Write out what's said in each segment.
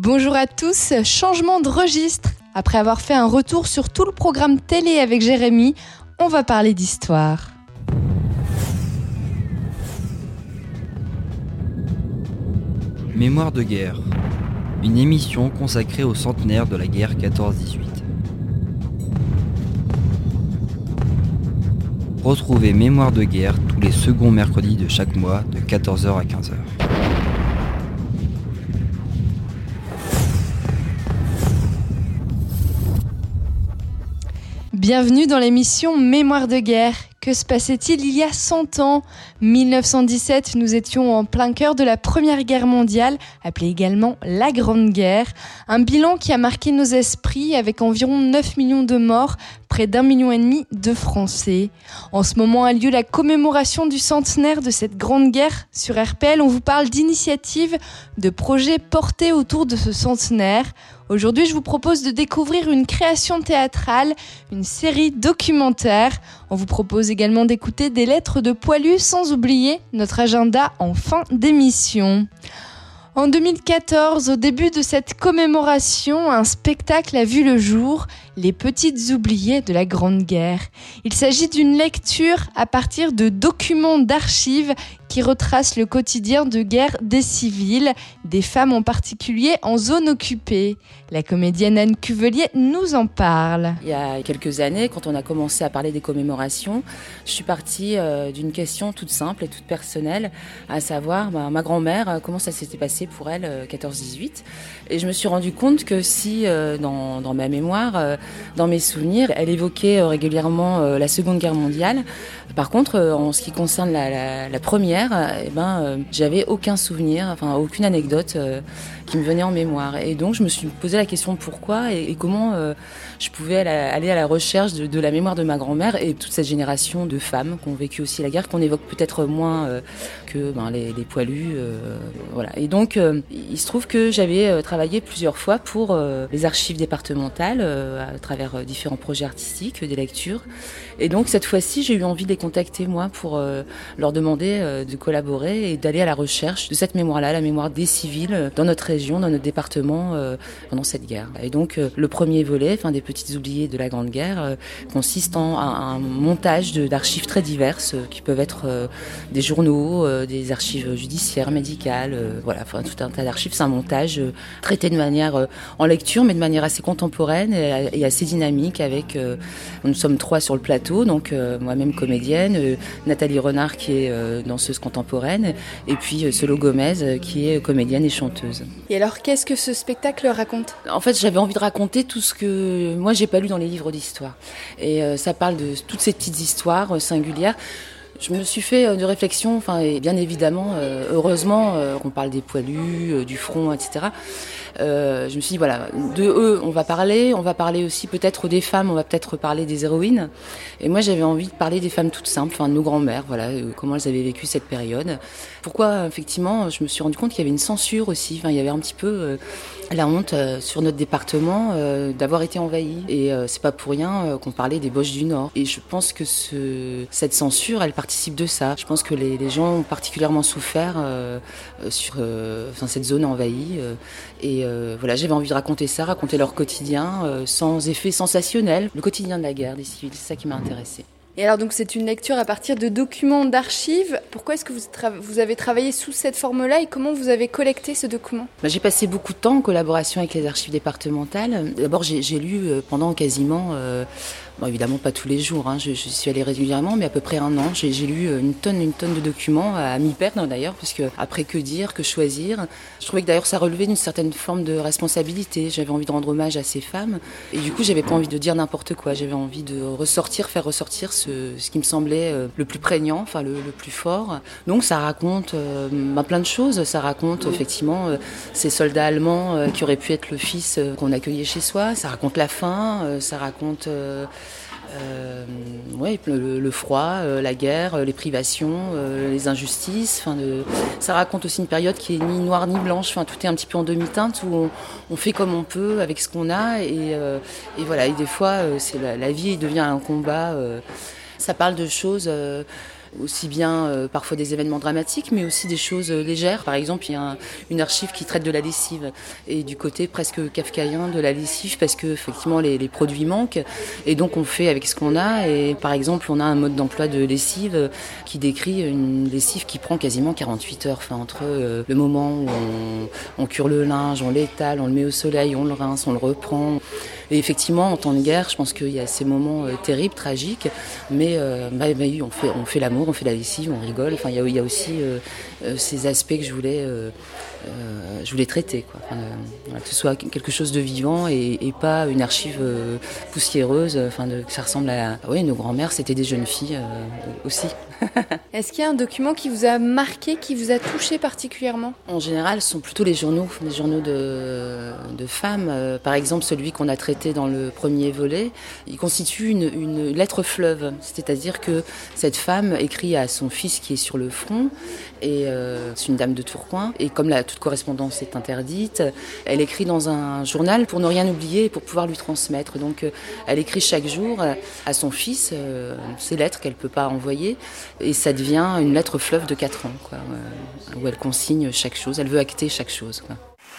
Bonjour à tous, changement de registre. Après avoir fait un retour sur tout le programme télé avec Jérémy, on va parler d'histoire. Mémoire de guerre, une émission consacrée au centenaire de la guerre 14-18. Retrouvez Mémoire de guerre tous les seconds mercredis de chaque mois de 14h à 15h. Bienvenue dans l'émission Mémoire de guerre. Que se passait-il il y a 100 ans ? 1917, nous étions en plein cœur de la Première Guerre mondiale, appelée également la Grande Guerre. Un bilan qui a marqué nos esprits avec environ 9 millions de morts, près d'1,5 million de Français. En ce moment a lieu la commémoration du centenaire de cette Grande Guerre. Sur RPL, on vous parle d'initiatives, de projets portés autour de ce centenaire. Aujourd'hui, je vous propose de découvrir une création théâtrale, une série documentaire. On vous propose également d'écouter des lettres de poilus, sans oublier notre agenda en fin d'émission. En 2014, au début de cette commémoration, un spectacle a vu le jour, Les Petites Oubliées de la Grande Guerre. Il s'agit d'une lecture à partir de documents d'archives qui retracent le quotidien de guerre des civils, des femmes en particulier en zone occupée. La comédienne Anne Cuvelier nous en parle. Il y a quelques années, quand on a commencé à parler des commémorations, je suis partie d'une question toute simple et toute personnelle, à savoir ma grand-mère, comment ça s'était passé pour elle 14-18. Et je me suis rendu compte que si dans ma mémoire, dans mes souvenirs, elle évoquait régulièrement la Seconde Guerre mondiale. Par contre, en ce qui concerne la première, j'avais aucun souvenir, aucune anecdote qui me venait en mémoire. Et donc, je me suis posé la question pourquoi et comment je pouvais aller à la recherche de la mémoire de ma grand-mère et toute cette génération de femmes qui ont vécu aussi la guerre, qu'on évoque peut-être moins que les poilus. Voilà. Et donc, il se trouve que j'avais travaillé plusieurs fois pour les archives départementales à travers différents projets artistiques, des lectures. Et donc, cette fois-ci, j'ai eu envie de les contacter, moi, pour leur demander de collaborer et d'aller à la recherche de cette mémoire-là, la mémoire des civils dans notre région, dans notre département pendant cette guerre. Et donc, le premier volet, des Petites Oubliées de la Grande Guerre, consiste en un montage d'archives très diverses qui peuvent être des journaux, des archives judiciaires, médicales, tout un tas d'archives. C'est un montage traité de manière en lecture, mais de manière assez contemporaine et assez dynamique. Nous sommes 3 sur le plateau, donc moi-même comédienne, Nathalie Renard qui est danseuse contemporaine, et puis Solo Gomez qui est comédienne et chanteuse. Et alors, qu'est-ce que ce spectacle raconte ? En fait, j'avais envie de raconter tout ce que moi j'ai pas lu dans les livres d'histoire. Et ça parle de toutes ces petites histoires singulières. Je me suis fait de réflexion, et bien évidemment, heureusement qu'on parle des poilus, du front, etc. Je me suis dit, de eux, on va parler aussi peut-être des femmes, on va peut-être parler des héroïnes. Et moi, j'avais envie de parler des femmes toutes simples, de nos grands-mères, comment elles avaient vécu cette période. Pourquoi, effectivement, je me suis rendu compte qu'il y avait une censure aussi, il y avait un petit peu la honte sur notre département d'avoir été envahi. Et c'est pas pour rien qu'on parlait des Boches du Nord. Et je pense que cette censure, elle participe de ça. Je pense que les gens ont particulièrement souffert sur cette zone envahie. J'avais envie de raconter ça, raconter leur quotidien sans effet sensationnel. Le quotidien de la guerre des civils, c'est ça qui m'a intéressée. Et alors, donc, c'est une lecture à partir de documents d'archives. Pourquoi est-ce que vous avez travaillé sous cette forme-là et comment vous avez collecté ce document ? J'ai passé beaucoup de temps en collaboration avec les archives départementales. D'abord, j'ai lu pendant quasiment... évidemment pas tous les jours, je suis allée régulièrement, mais à peu près 1 an. J'ai lu une tonne de documents, à m'y perdre d'ailleurs, parce que après que dire, que choisir. Je trouvais que d'ailleurs ça relevait d'une certaine forme de responsabilité. J'avais envie de rendre hommage à ces femmes, et du coup j'avais pas envie de dire n'importe quoi. J'avais envie de faire ressortir ce qui me semblait le plus prégnant, le plus fort. Donc ça raconte plein de choses. Ça raconte effectivement ces soldats allemands qui auraient pu être le fils qu'on accueillait chez soi. Ça raconte la faim, ça raconte... le froid, la guerre, les privations, les injustices. Ça raconte aussi une période qui est ni noire ni blanche. Tout est un petit peu en demi-teinte où on fait comme on peut avec ce qu'on a. Et des fois, la vie devient un combat. Ça parle de choses aussi bien parfois des événements dramatiques, mais aussi des choses légères. Par exemple, il y a une archive qui traite de la lessive et du côté presque kafkaïen de la lessive parce que effectivement les produits manquent et donc on fait avec ce qu'on a. Et par exemple, on a un mode d'emploi de lessive qui décrit une lessive qui prend quasiment 48 heures, entre le moment où on cure le linge, on l'étale, on le met au soleil, on le rince, on le reprend. Et effectivement, en temps de guerre, je pense qu'il y a ces moments terribles, tragiques, mais oui, on fait l'amour, on fait la lessive, on rigole. Enfin, il y a aussi ces aspects que je voulais traiter, quoi. Que ce soit quelque chose de vivant et pas une archive poussiéreuse. Que ça ressemble à nos grands-mères, c'était des jeunes filles aussi. Est-ce qu'il y a un document qui vous a marqué, qui vous a touché particulièrement ? En général, ce sont plutôt les journaux de femmes. Par exemple, celui qu'on a traité dans le premier volet, il constitue une lettre fleuve. C'est-à-dire que cette femme écrit à son fils qui est sur le front, et c'est une dame de Tourcoing. Et comme toute correspondance est interdite, elle écrit dans un journal pour ne rien oublier et pour pouvoir lui transmettre. Donc, elle écrit chaque jour à son fils ces lettres qu'elle ne peut pas envoyer. Et ça devient une lettre fleuve de 4 ans, quoi, où elle consigne chaque chose, elle veut acter chaque chose, quoi.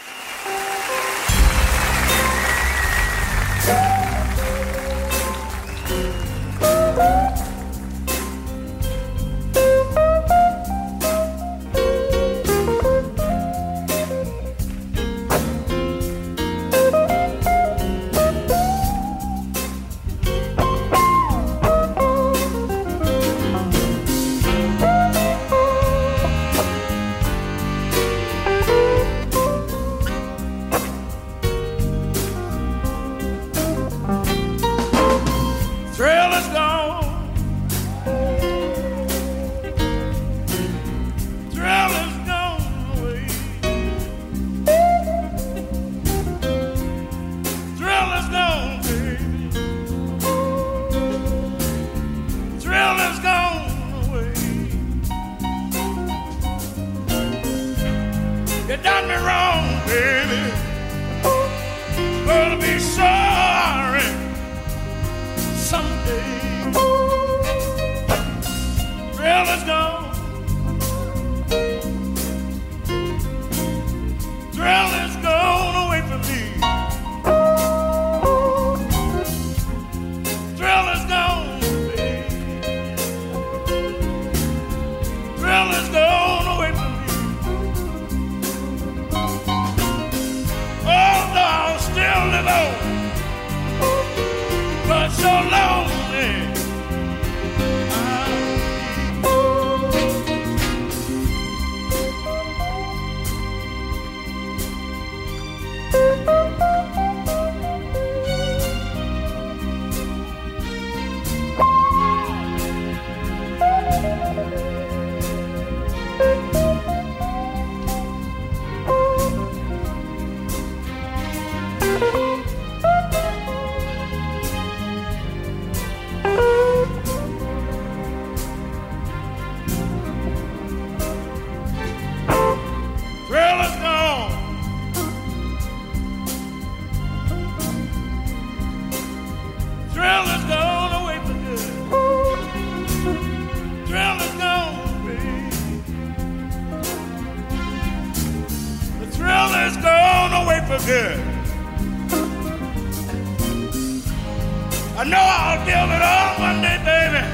I know I'll give it all one day, baby,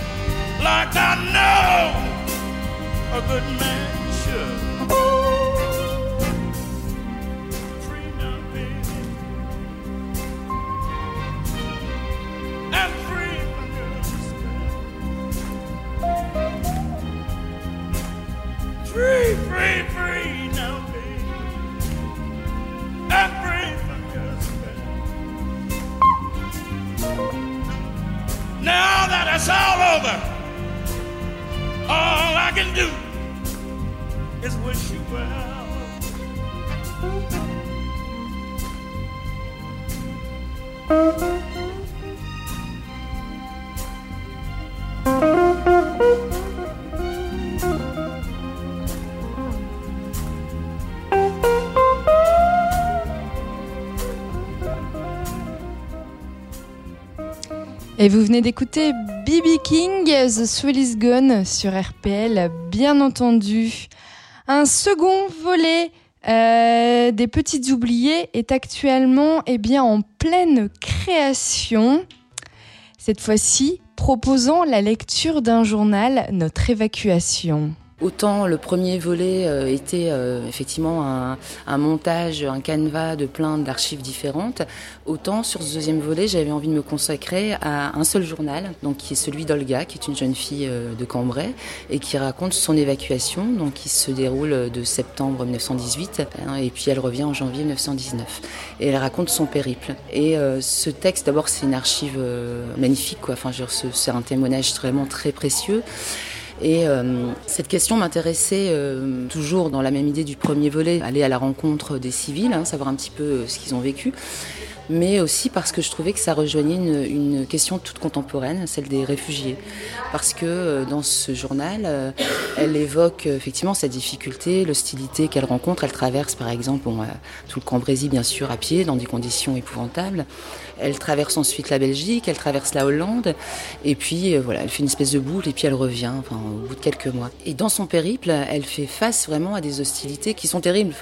like I know a good man should. Free now, baby, and free from your despair. Free, free, free now, baby, and free from your despair. Now that it's all over, all I can do is wish you well. Et vous venez d'écouter B.B. King, The Thrill Is Gone sur RPL, bien entendu. Un second volet des Petites Oubliées est actuellement en pleine création. Cette fois-ci, proposant la lecture d'un journal, Notre évacuation. Autant le premier volet était effectivement un montage, un canevas de plein d'archives différentes, autant sur ce deuxième volet, j'avais envie de me consacrer à un seul journal, donc qui est celui d'Olga, qui est une jeune fille de Cambrai, et qui raconte son évacuation, donc qui se déroule de septembre 1918, et puis elle revient en janvier 1919. Et elle raconte son périple. Et ce texte, d'abord, c'est une archive magnifique, quoi. Enfin, c'est un témoignage vraiment très précieux. Et cette question m'intéressait toujours dans la même idée du premier volet, aller à la rencontre des civils, savoir un petit peu ce qu'ils ont vécu, mais aussi parce que je trouvais que ça rejoignait une question toute contemporaine, celle des réfugiés. Parce que dans ce journal, elle évoque effectivement sa difficulté, l'hostilité qu'elle rencontre. Elle traverse par exemple tout le Cambrésis bien sûr à pied, dans des conditions épouvantables. Elle traverse ensuite la Belgique, elle traverse la Hollande, et puis elle fait une espèce de boucle, et puis elle revient, au bout de quelques mois. Et dans son périple, elle fait face vraiment à des hostilités qui sont terribles.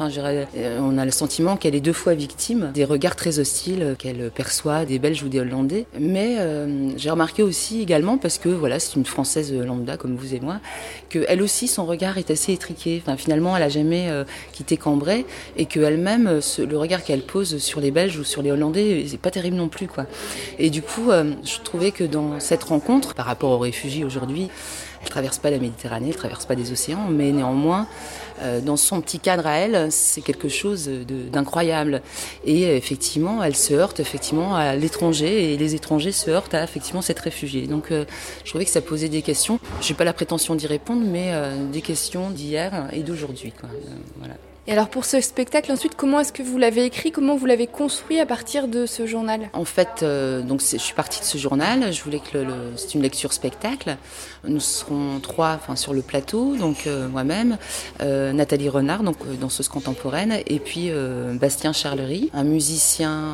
On a le sentiment qu'elle est 2 fois victime des regards très hostiles qu'elle perçoit des Belges ou des Hollandais. Mais j'ai remarqué aussi également, parce que c'est une Française lambda comme vous et moi, qu'elle aussi, son regard est assez étriqué. Finalement, elle n'a jamais quitté Cambrai, et qu'elle-même, le regard qu'elle pose sur les Belges ou sur les Hollandais, c'est pas terrible non plus, quoi. Et du coup, je trouvais que dans cette rencontre, par rapport aux réfugiés aujourd'hui, elle ne traverse pas la Méditerranée, elle ne traverse pas des océans, mais néanmoins, dans son petit cadre à elle, c'est quelque chose d'incroyable. Et effectivement, elle se heurte à l'étranger, et les étrangers se heurtent à effectivement cette réfugiée. Donc je trouvais que ça posait des questions. Je n'ai pas la prétention d'y répondre, mais des questions d'hier et d'aujourd'hui, quoi. Voilà. Et alors pour ce spectacle, ensuite, comment est-ce que vous l'avez écrit, comment vous l'avez construit à partir de ce journal ? En fait, je suis partie de ce journal, je voulais que c'est une lecture spectacle. Nous serons 3 sur le plateau, donc moi-même, Nathalie Renard, donc danseuse contemporaine, et puis Bastien Charlery, un musicien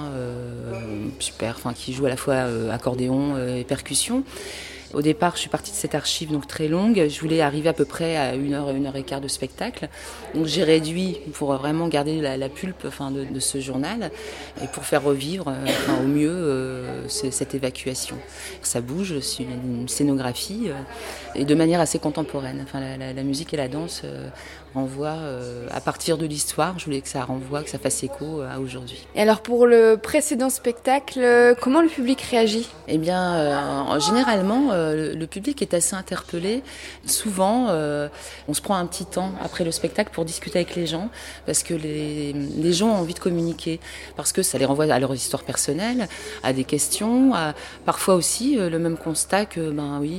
super, qui joue à la fois accordéon et percussion. Au départ, je suis partie de cette archive donc très longue. Je voulais arriver à peu près à 1h de spectacle. Donc j'ai réduit pour vraiment garder la pulpe de ce journal et pour faire revivre au mieux cette évacuation. Ça bouge, c'est une scénographie et de manière assez contemporaine. La musique et la danse renvoient à partir de l'histoire. Je voulais que ça renvoie, que ça fasse écho à aujourd'hui. Et alors pour le précédent spectacle, comment le public réagit ? Eh bien, généralement, le public est assez interpellé. Souvent, on se prend un petit temps après le spectacle pour discuter avec les gens, parce que les gens ont envie de communiquer, parce que ça les renvoie à leur histoire personnelle, à des questions, parfois aussi le même constat que,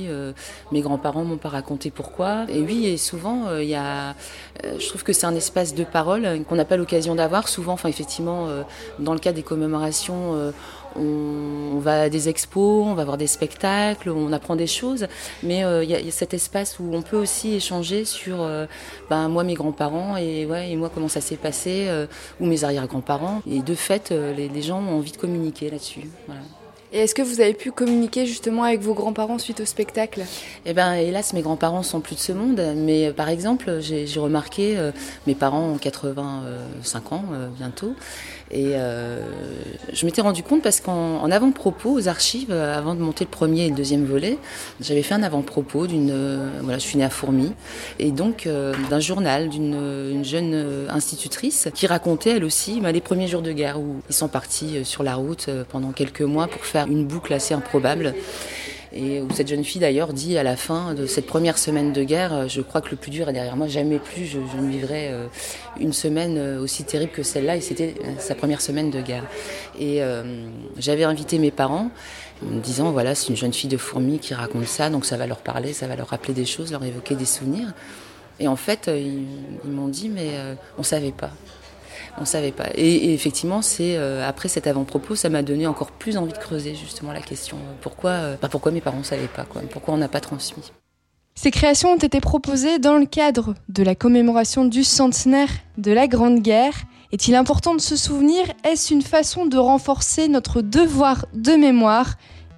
mes grands-parents m'ont pas raconté pourquoi. Et oui, et souvent, il y a... je trouve que c'est un espace de parole qu'on n'a pas l'occasion d'avoir. Souvent, effectivement, dans le cas des commémorations, on va à des expos, on va voir des spectacles, on apprend des choses, mais il y a cet espace où on peut aussi échanger sur moi, mes grands-parents et moi comment ça s'est passé, ou mes arrière-grands-parents. Et de fait, les gens ont envie de communiquer là-dessus. Voilà. Et est-ce que vous avez pu communiquer justement avec vos grands-parents suite au spectacle ? Eh bien, hélas, mes grands-parents sont plus de ce monde. Mais par exemple, j'ai remarqué, mes parents ont 85 ans bientôt. Et je m'étais rendu compte parce qu'en avant-propos aux archives, avant de monter le premier et le deuxième volet, j'avais fait un avant-propos je suis née à Fourmies, et donc d'un journal d'une jeune institutrice qui racontait elle aussi les premiers jours de guerre où ils sont partis sur la route pendant quelques mois pour faire une boucle assez improbable. Et où cette jeune fille d'ailleurs dit à la fin de cette première semaine de guerre, je crois que le plus dur est derrière moi, jamais plus je ne vivrai une semaine aussi terrible que celle-là, et c'était sa première semaine de guerre. Et j'avais invité mes parents en me disant c'est une jeune fille de Fourmies qui raconte ça, donc ça va leur parler, ça va leur rappeler des choses, leur évoquer des souvenirs. Et en fait ils m'ont dit mais on savait pas. On savait pas. Et effectivement, c'est après cet avant-propos, ça m'a donné encore plus envie de creuser justement la question. Pourquoi mes parents savaient pas, quoi. Pourquoi on n'a pas transmis. Ces créations ont été proposées dans le cadre de la commémoration du centenaire de la Grande Guerre. Est-il important de se souvenir ? Est-ce une façon de renforcer notre devoir de mémoire ?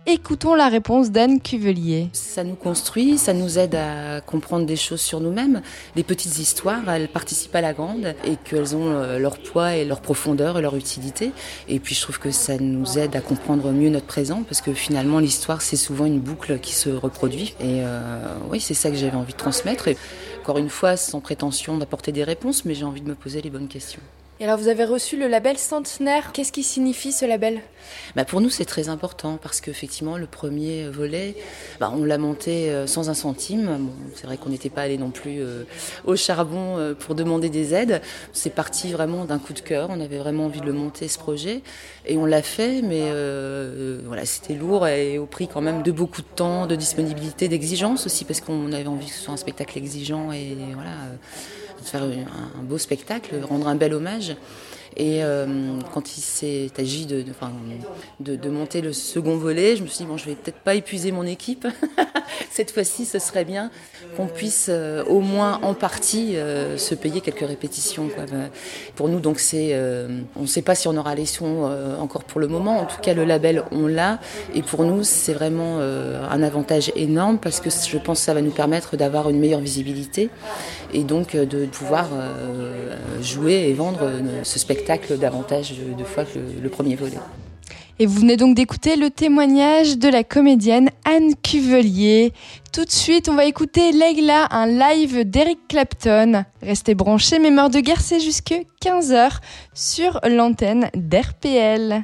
Écoutons la réponse d'Anne Cuvelier. Ça nous construit, ça nous aide à comprendre des choses sur nous-mêmes. Les petites histoires, elles participent à la grande et qu'elles ont leur poids et leur profondeur et leur utilité. Et puis je trouve que ça nous aide à comprendre mieux notre présent parce que finalement l'histoire c'est souvent une boucle qui se reproduit. Et oui, c'est ça que j'avais envie de transmettre. Et encore une fois, sans prétention d'apporter des réponses, mais j'ai envie de me poser les bonnes questions. Et alors vous avez reçu le label Centenaire. Qu'est-ce qui signifie ce label ? Pour nous c'est très important parce qu'effectivement le premier volet, on l'a monté sans un centime. Bon, c'est vrai qu'on n'était pas allé non plus au charbon pour demander des aides. C'est parti vraiment d'un coup de cœur. On avait vraiment envie de le monter ce projet et on l'a fait, mais voilà, c'était lourd et au prix quand même de beaucoup de temps, de disponibilité, d'exigence aussi parce qu'on avait envie que ce soit un spectacle exigeant et voilà. De faire un beau spectacle, rendre un bel hommage. Et quand il s'est agi de monter le second volet, je me suis dit, je vais peut-être pas épuiser mon équipe. Cette fois-ci, ce serait bien qu'on puisse au moins en partie se payer quelques répétitions, quoi. Pour nous, donc, on ne sait pas si on aura les sons encore pour le moment. En tout cas, le label, on l'a. Et pour nous, c'est vraiment un avantage énorme parce que je pense que ça va nous permettre d'avoir une meilleure visibilité et donc de pouvoir jouer et vendre ce spectacle davantage de fois que le premier volet. Et vous venez donc d'écouter le témoignage de la comédienne Anne Cuvelier. Tout de suite, on va écouter Leila, un live d'Eric Clapton. Restez branchés, Mémoire de guerre, c'est jusque 15h sur l'antenne d'RPL.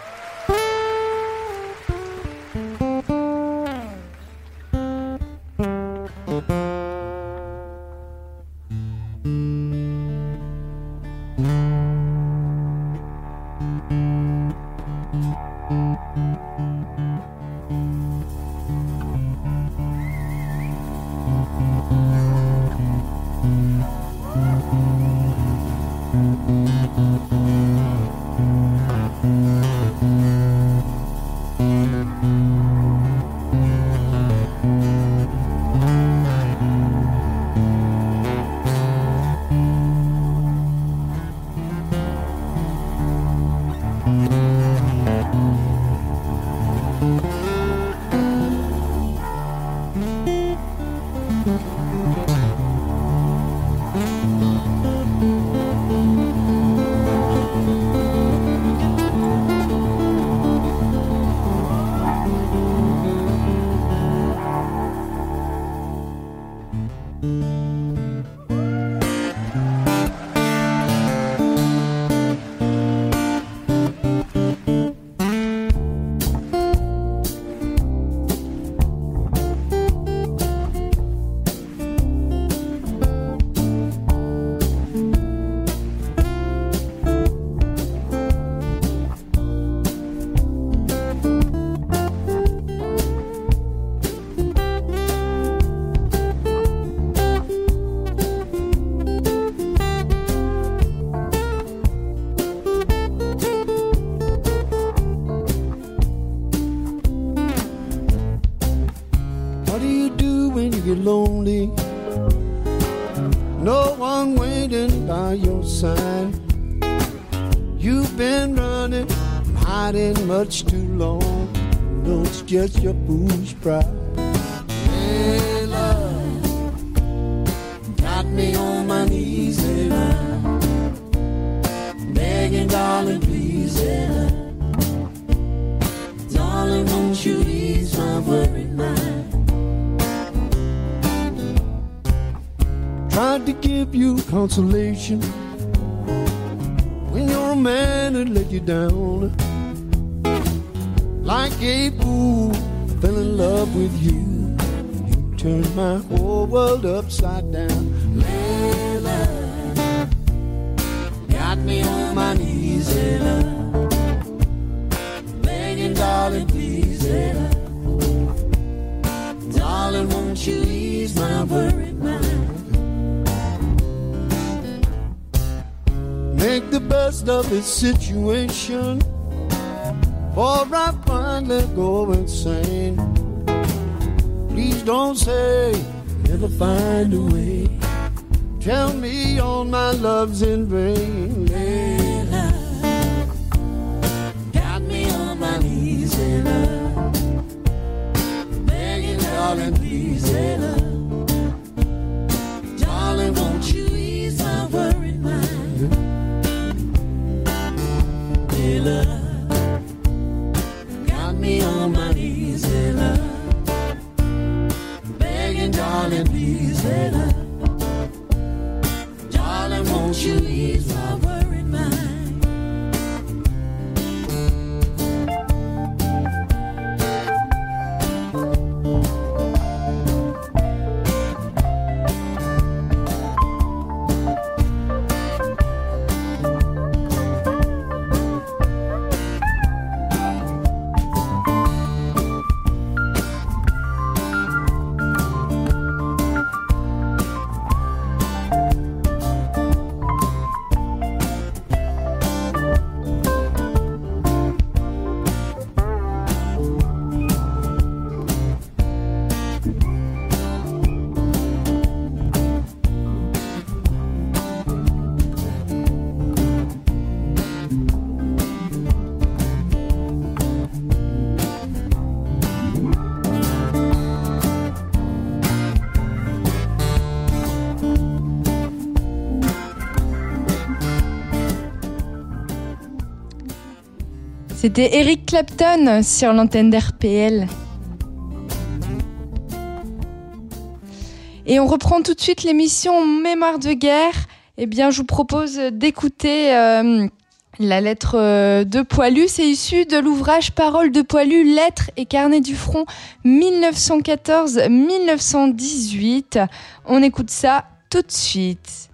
Lonely, no one waiting by your side. You've been running, hiding much too long. No, it's just your foolish pride. Hey, love, got me on my knees, hey, love, begging, darling, please, hey, love, darling, won't you ease my worried mind? Tried to give you consolation when your man had let you down. Like a fool, fell in love with you. You turned my whole world upside down. Layla, got me on my knees, Layla, begging, darling, please, Layla, darling, won't you ease my worried mind? Make the best of this situation, or I finally go insane. Please don't say never find a way. Tell me all my love's in vain. Layla, got me on my knees, Layla, easy love. Got me on my knees, love. Begging, darling, please, love. Darling, won't you ease my worried mind? C'était Eric Clapton sur l'antenne d'RPL. Et on reprend tout de suite l'émission Mémoire de guerre. Eh bien, je vous propose d'écouter la lettre de Poilu. C'est issu de l'ouvrage Paroles de Poilu, lettres et carnets du front 1914-1918. On écoute ça tout de suite.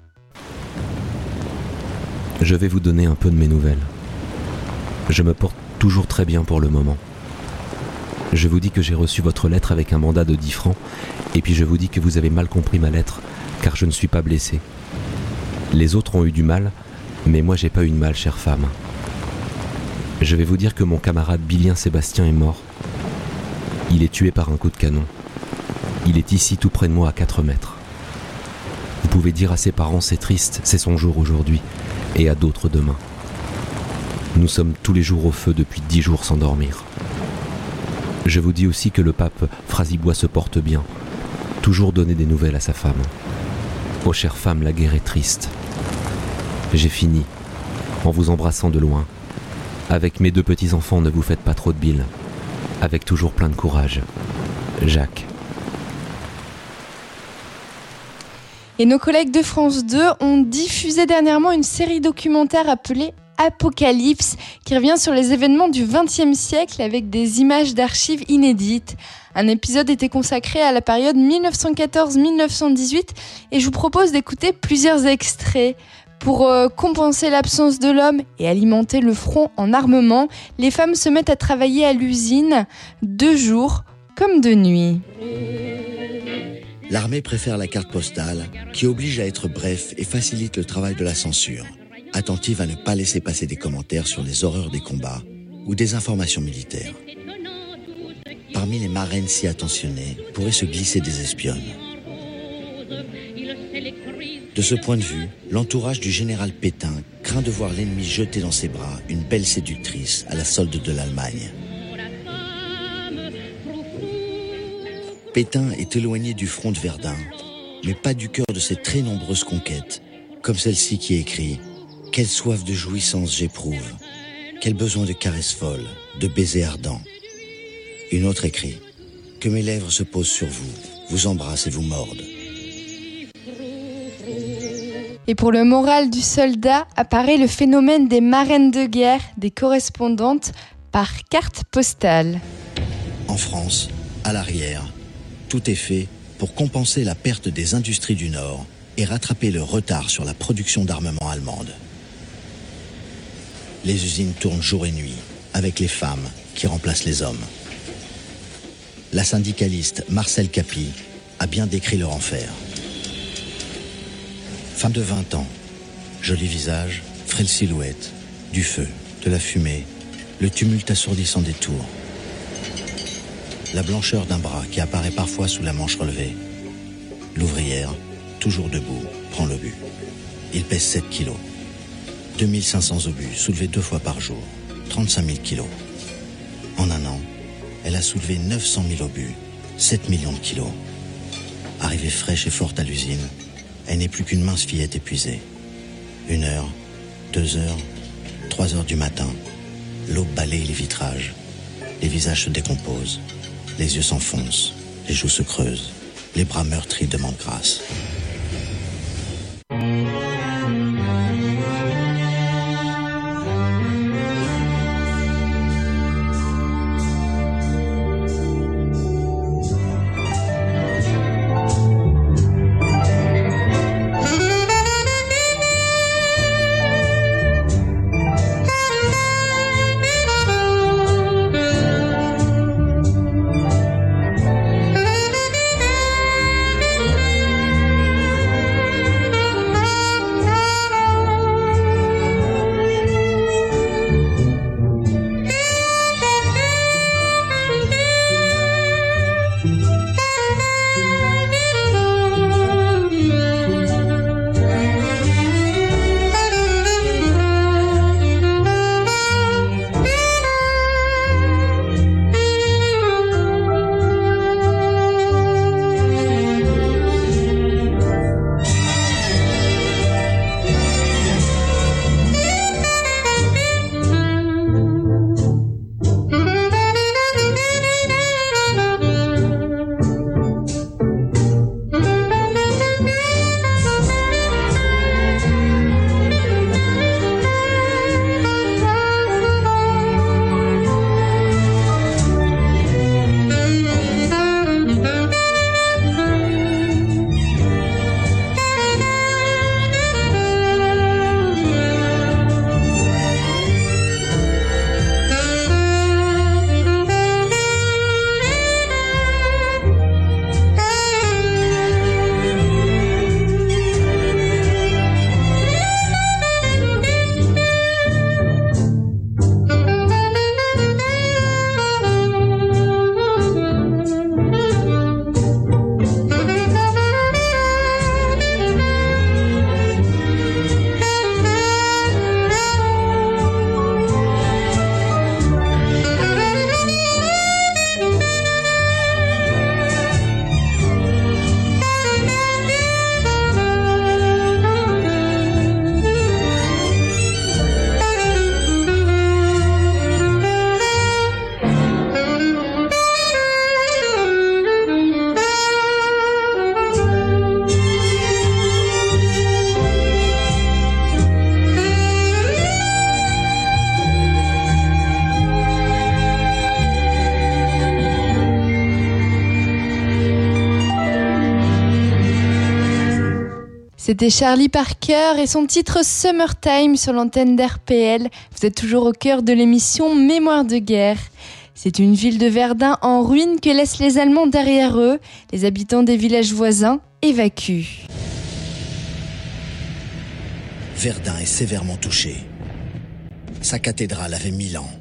Je vais vous donner un peu de mes nouvelles. Je me porte toujours très bien pour le moment. Je vous dis que j'ai reçu votre lettre avec un mandat de 10 francs, et puis je vous dis que vous avez mal compris ma lettre, car je ne suis pas blessé. Les autres ont eu du mal, mais moi j'ai pas eu de mal, chère femme. Je vais vous dire que mon camarade Bilien Sébastien est mort. Il est tué par un coup de canon. Il est ici tout près de moi à 4 mètres. Vous pouvez dire à ses parents c'est triste, c'est son jour aujourd'hui, et à d'autres demain. Nous sommes tous les jours au feu depuis 10 jours sans dormir. Je vous dis aussi que le pape Frasibois se porte bien, toujours donner des nouvelles à sa femme. Oh chère femme, la guerre est triste. J'ai fini, en vous embrassant de loin. Avec mes 2 petits-enfants, ne vous faites pas trop de bile. Avec toujours plein de courage. Jacques. Et nos collègues de France 2 ont diffusé dernièrement une série documentaire appelée Apocalypse, qui revient sur les événements du XXe siècle avec des images d'archives inédites. Un épisode était consacré à la période 1914-1918 et je vous propose d'écouter plusieurs extraits. Pour compenser l'absence de l'homme et alimenter le front en armement, les femmes se mettent à travailler à l'usine de jour comme de nuit. L'armée préfère la carte postale, qui oblige à être bref et facilite le travail de la censure. Attentive à ne pas laisser passer des commentaires sur les horreurs des combats ou des informations militaires. Parmi les marraines si attentionnées pourraient se glisser des espionnes. De ce point de vue, l'entourage du général Pétain craint de voir l'ennemi jeter dans ses bras une belle séductrice à la solde de l'Allemagne. Pétain est éloigné du front de Verdun, mais pas du cœur de ses très nombreuses conquêtes, comme celle-ci qui écrit « Quelle soif de jouissance j'éprouve, quel besoin de caresses folles, de baisers ardents. » Une autre écrit « Que mes lèvres se posent sur vous, vous embrassent et vous mordent. » Et pour le moral du soldat apparaît le phénomène des marraines de guerre, des correspondantes par carte postale. En France, à l'arrière, tout est fait pour compenser la perte des industries du Nord et rattraper le retard sur la production d'armement allemande. Les usines tournent jour et nuit, avec les femmes qui remplacent les hommes. La syndicaliste Marcel Capy a bien décrit leur enfer. Femme de 20 ans, joli visage, frêle silhouette, du feu, de la fumée, le tumulte assourdissant des tours. La blancheur d'un bras qui apparaît parfois sous la manche relevée. L'ouvrière, toujours debout, prend le but. Il pèse 7 kilos. 2500 obus soulevés 2 fois par jour, 35 000 kilos. En un an, elle a soulevé 900 000 obus, 7 millions de kilos. Arrivée fraîche et forte à l'usine, elle n'est plus qu'une mince fillette épuisée. 1 heure, 2 heures, 3 heures du matin, L'aube balaye les vitrages. Les visages se décomposent. Les yeux s'enfoncent. Les joues se creusent. Les bras meurtris demandent grâce. C'était Charlie Parker et son titre Summertime sur l'antenne d'RPL. Vous êtes toujours au cœur de l'émission Mémoire de guerre. C'est une ville de Verdun en ruine que laissent les Allemands derrière eux. Les habitants des villages voisins évacuent. Verdun est sévèrement touché. Sa cathédrale avait 1000 ans.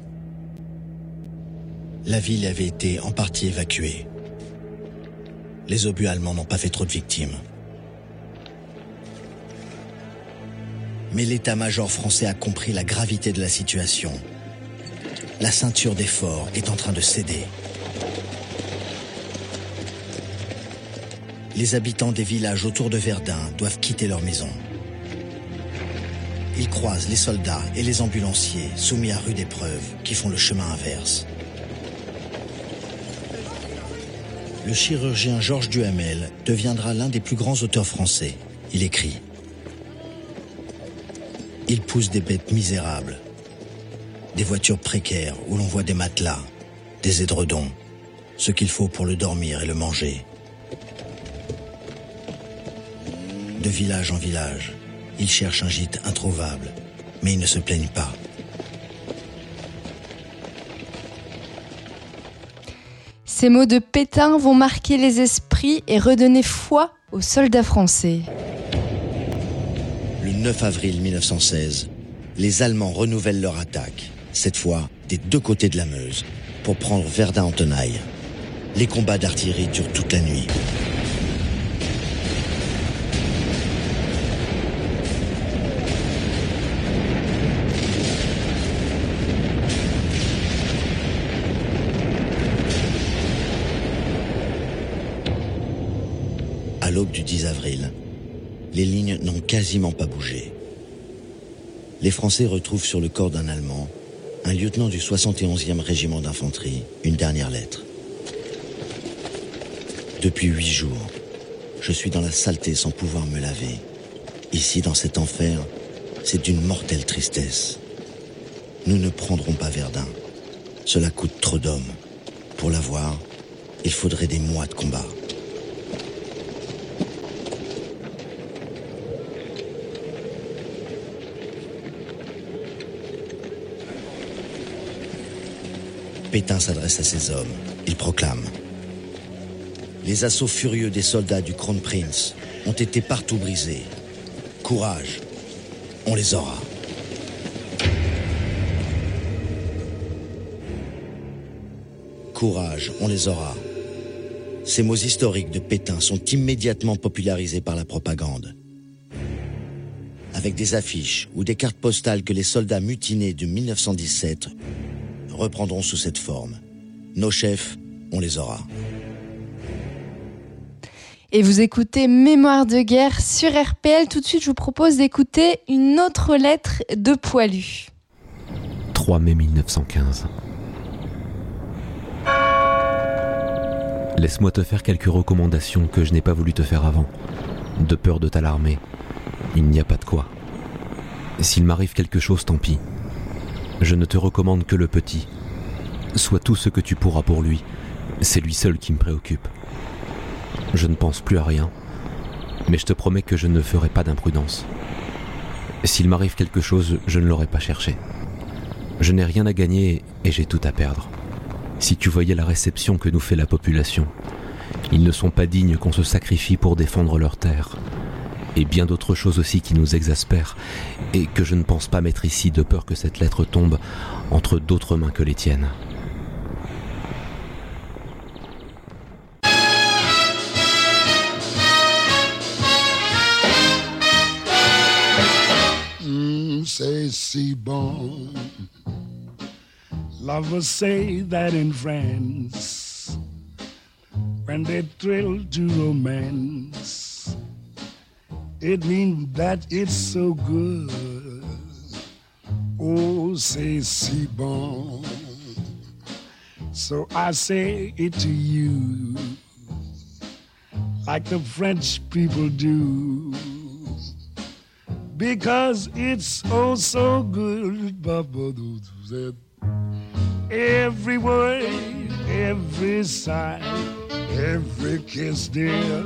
La ville avait été en partie évacuée. Les obus allemands n'ont pas fait trop de victimes. Mais l'état-major français a compris la gravité de la situation. La ceinture des forts est en train de céder. Les habitants des villages autour de Verdun doivent quitter leur maison. Ils croisent les soldats et les ambulanciers soumis à rude épreuve qui font le chemin inverse. Le chirurgien Georges Duhamel deviendra l'un des plus grands auteurs français. Il écrit: il pousse des bêtes misérables, des voitures précaires où l'on voit des matelas, des édredons, ce qu'il faut pour le dormir et le manger. De village en village, ils cherchent un gîte introuvable, mais ils ne se plaignent pas. Ces mots de Pétain vont marquer les esprits et redonner foi aux soldats français. Le 9 avril 1916, les Allemands renouvellent leur attaque, cette fois des deux côtés de la Meuse, pour prendre Verdun en tenaille. Les combats d'artillerie durent toute la nuit. À l'aube du 10 avril, les lignes n'ont quasiment pas bougé. Les Français retrouvent sur le corps d'un Allemand Un lieutenant du 71e régiment d'infanterie, une dernière lettre. Depuis 8 jours, je suis dans la saleté sans pouvoir me laver. Ici, dans cet enfer, c'est d'une mortelle tristesse. Nous ne prendrons pas Verdun. Cela coûte trop d'hommes. Pour l'avoir, il faudrait des mois de combat. Pétain s'adresse à ses hommes. Il proclame: les assauts furieux des soldats du Kronprinz ont été partout brisés. Courage, on les aura. Courage, on les aura. Ces mots historiques de Pétain sont immédiatement popularisés par la propagande. Avec des affiches ou des cartes postales que les soldats mutinés de 1917 reprendront sous cette forme. Nos chefs, on les aura. Et vous écoutez Mémoire de guerre sur RPL. Tout de suite, je vous propose d'écouter une autre lettre de Poilu. 3 mai 1915. Laisse-moi te faire quelques recommandations que je n'ai pas voulu te faire avant, de peur de t'alarmer. Il n'y a pas de quoi. S'il m'arrive quelque chose, tant pis. Je ne te recommande que le petit. Sois tout ce que tu pourras pour lui. C'est lui seul qui me préoccupe. Je ne pense plus à rien, mais je te promets que je ne ferai pas d'imprudence. S'il m'arrive quelque chose, je ne l'aurai pas cherché. Je n'ai rien à gagner et j'ai tout à perdre. Si tu voyais la réception que nous fait la population, ils ne sont pas dignes qu'on se sacrifie pour défendre leur terre. Et bien d'autres choses aussi qui nous exaspèrent et que je ne pense pas mettre ici de peur que cette lettre tombe entre d'autres mains que les tiennes. Say, C-Bone. Lovers say that in France, when they thrill to romance, it means that it's so good. Oh, say, C-Bone. So I say it to you, like the French people do. Because it's oh so good, every word, every sigh, every kiss, dear,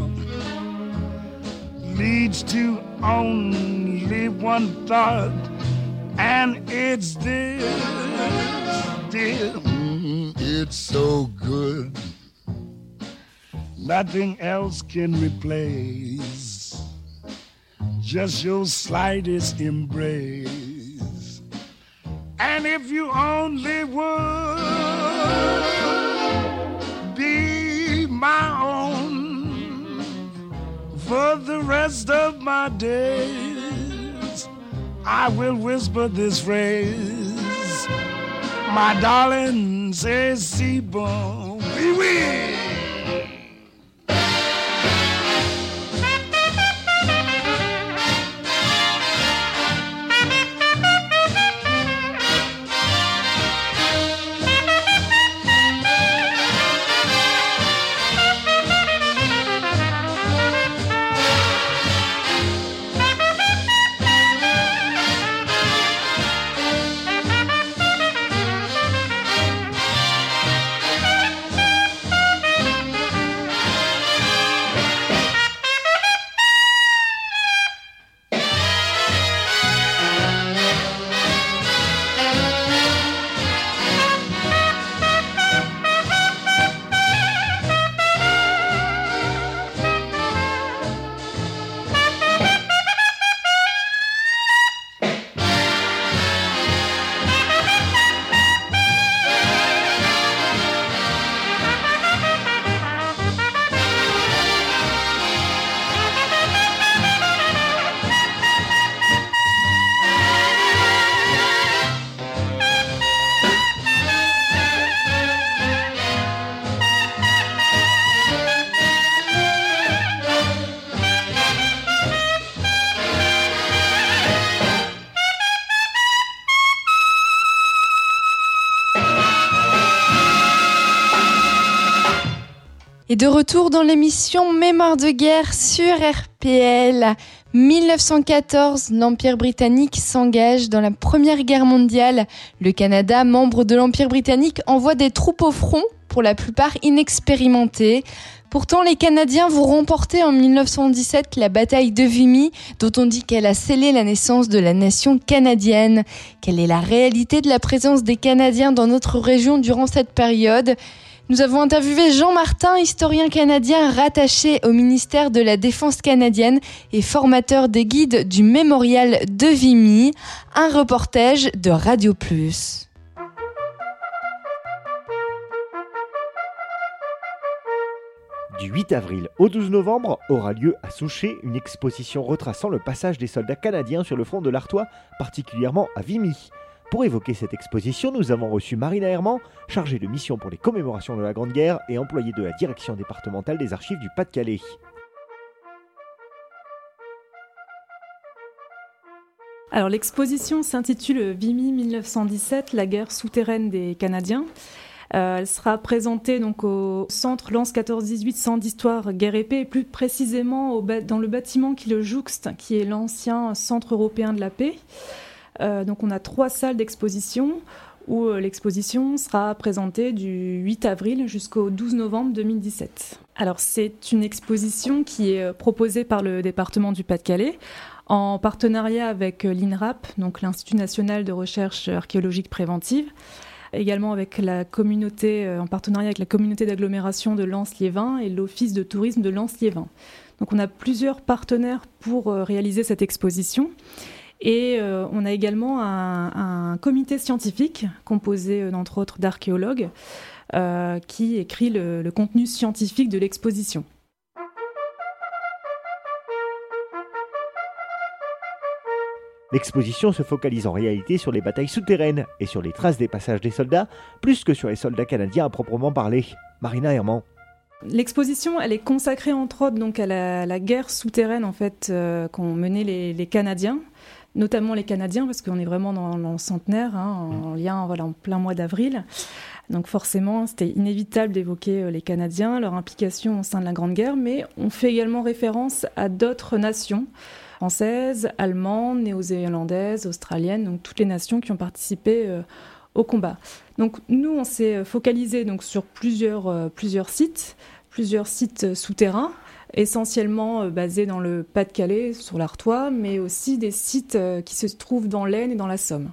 leads to only one thought, and it's this, dear. It's so good, nothing else can replace just your slightest embrace. And if you only would be my own for the rest of my days, I will whisper this phrase: my darling, says C-Bone, oui, oui. Et de retour dans l'émission Mémoire de guerre sur RPL. 1914, l'Empire britannique s'engage dans la Première Guerre mondiale. Le Canada, membre de l'Empire britannique, envoie des troupes au front, pour la plupart inexpérimentées. Pourtant, les Canadiens vont remporter en 1917 la bataille de Vimy, dont on dit qu'elle a scellé la naissance de la nation canadienne. Quelle est la réalité de la présence des Canadiens dans notre région durant cette période ? Nous avons interviewé Jean Martin, historien canadien rattaché au ministère de la Défense canadienne et formateur des guides du mémorial de Vimy. Un reportage de Radio Plus. Du 8 avril au 12 novembre aura lieu à Souchet une exposition retraçant le passage des soldats canadiens sur le front de l'Artois, particulièrement à Vimy. Pour évoquer cette exposition, nous avons reçu Marina Herman, chargée de mission pour les commémorations de la Grande Guerre et employée de la direction départementale des archives du Pas-de-Calais. Alors l'exposition s'intitule Vimy 1917, la guerre souterraine des Canadiens. Elle sera présentée donc au centre Lance 14-18 Centre d'histoire guerre épée, et plus précisément dans le bâtiment qui le jouxte, qui est l'ancien Centre européen de la paix. Donc on a 3 salles d'exposition où l'exposition sera présentée du 8 avril jusqu'au 12 novembre 2017. Alors c'est une exposition qui est proposée par le département du Pas-de-Calais en partenariat avec l'INRAP, donc l'Institut national de recherche archéologique préventive, également avec la communauté, en partenariat avec la communauté d'agglomération de Lens-Liévin et l'Office de tourisme de Lens-Liévin. Donc on a plusieurs partenaires pour réaliser cette exposition. Et on a également un comité scientifique composé d'entre autres d'archéologues qui écrit le contenu scientifique de l'exposition. L'exposition se focalise en réalité sur les batailles souterraines et sur les traces des passages des soldats, plus que sur les soldats canadiens à proprement parler. Marina Herman. L'exposition, elle est consacrée entre autres donc à la guerre souterraine en fait qu'ont menée les Canadiens. Notamment les Canadiens, parce qu'on est vraiment dans le centenaire, en lien, en plein mois d'avril. Donc forcément, c'était inévitable d'évoquer les Canadiens, leur implication au sein de la Grande Guerre, mais on fait également référence à d'autres nations, françaises, allemandes, néo-zélandaises, australiennes, donc toutes les nations qui ont participé au combat. Donc nous, on s'est focalisé donc, sur plusieurs sites souterrains, essentiellement basés dans le Pas-de-Calais, sur l'Artois, mais aussi des sites qui se trouvent dans l'Aisne et dans la Somme.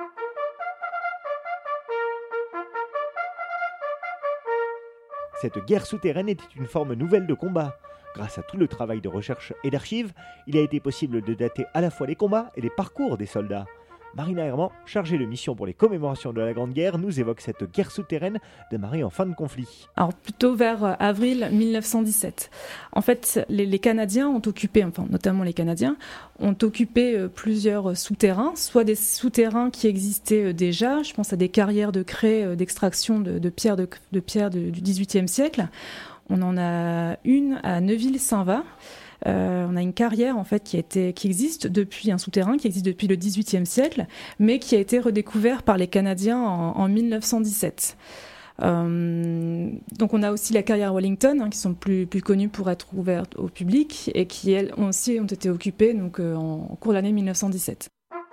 Cette guerre souterraine était une forme nouvelle de combat. Grâce à tout le travail de recherche et d'archives, il a été possible de dater à la fois les combats et les parcours des soldats. Marina Herman, chargée de mission pour les commémorations de la Grande Guerre, nous évoque cette guerre souterraine démarrée en fin de conflit. Alors plutôt vers avril 1917. En fait, les Canadiens ont occupé, enfin notamment les Canadiens, ont occupé plusieurs souterrains, soit des souterrains qui existaient déjà, je pense à des carrières de craie d'extraction de pierres du XVIIIe siècle. On en a une à Neuville-Saint-Va. On a une carrière en fait qui existe depuis un souterrain qui existe depuis le XVIIIe siècle, mais qui a été redécouvert par les Canadiens en 1917. Donc on a aussi la carrière Wellington, qui sont plus connues pour être ouvertes au public et qui elles aussi ont été occupées donc en cours de l'année 1917.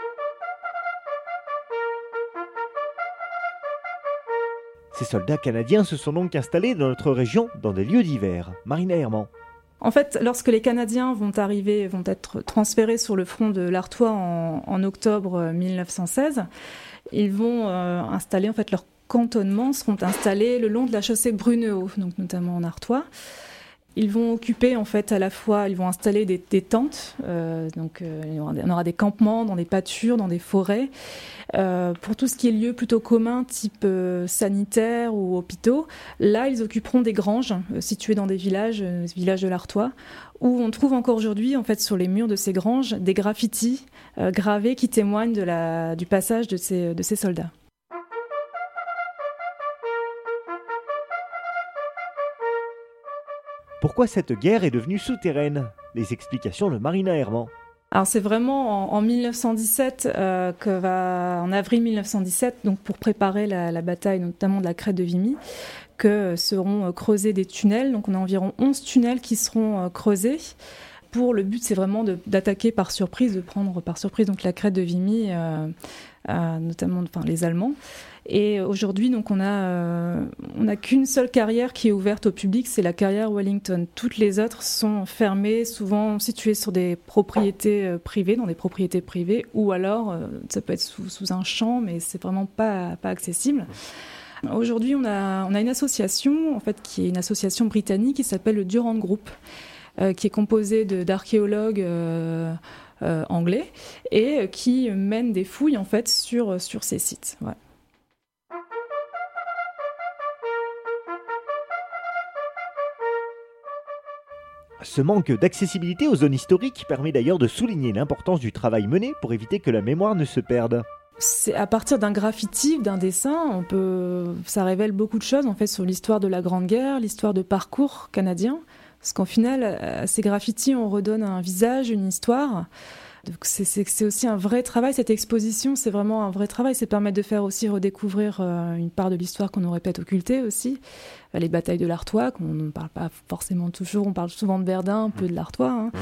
Ces soldats canadiens se sont donc installés dans notre région dans des lieux divers. Marina Herman. En fait, lorsque les Canadiens vont être transférés sur le front de l'Artois en octobre 1916, ils vont installer, en fait, leurs cantonnements seront installés le long de la chaussée Brunehaut, donc notamment en Artois. Ils vont occuper, en fait, à la fois, ils vont installer des tentes, on aura des campements dans des pâtures, dans des forêts. Pour tout ce qui est lieu plutôt commun, type sanitaire ou hôpitaux, là, ils occuperont des granges situées dans des villages de l'Artois, où on trouve encore aujourd'hui, en fait, sur les murs de ces granges, des graffitis gravés qui témoignent du passage de ces soldats. Pourquoi cette guerre est devenue souterraine ? Les explications de Marina Herman. Alors c'est vraiment en 1917 en avril 1917, donc pour préparer la bataille notamment de la crête de Vimy, que seront creusés des tunnels. Donc on a environ 11 tunnels qui seront creusés. Le but c'est vraiment d'attaquer par surprise, de prendre par surprise donc la crête de Vimy, notamment les Allemands. Et aujourd'hui, donc, on a qu'une seule carrière qui est ouverte au public, c'est la carrière Wellington. Toutes les autres sont fermées, souvent situées sur des propriétés privées, dans des propriétés privées, ou alors ça peut être sous un champ, mais c'est vraiment pas accessible. Aujourd'hui, on a une association, en fait, qui est une association britannique qui s'appelle le Durand Group, qui est composée d'archéologues anglais et qui mène des fouilles en fait sur ces sites. Ouais. Ce manque d'accessibilité aux zones historiques permet d'ailleurs de souligner l'importance du travail mené pour éviter que la mémoire ne se perde. C'est à partir d'un graffiti, d'un dessin, ça révèle beaucoup de choses en fait sur l'histoire de la Grande Guerre, l'histoire de parcours canadien. Parce qu'en final, à ces graffitis, on redonne un visage, une histoire. Donc c'est aussi un vrai travail. Cette exposition, c'est vraiment un vrai travail. Ça permet de faire aussi redécouvrir une part de l'histoire qu'on aurait peut-être occultée aussi. Les batailles de l'Artois, qu'on ne parle pas forcément toujours. On parle souvent de Verdun, un peu de l'Artois. Hein.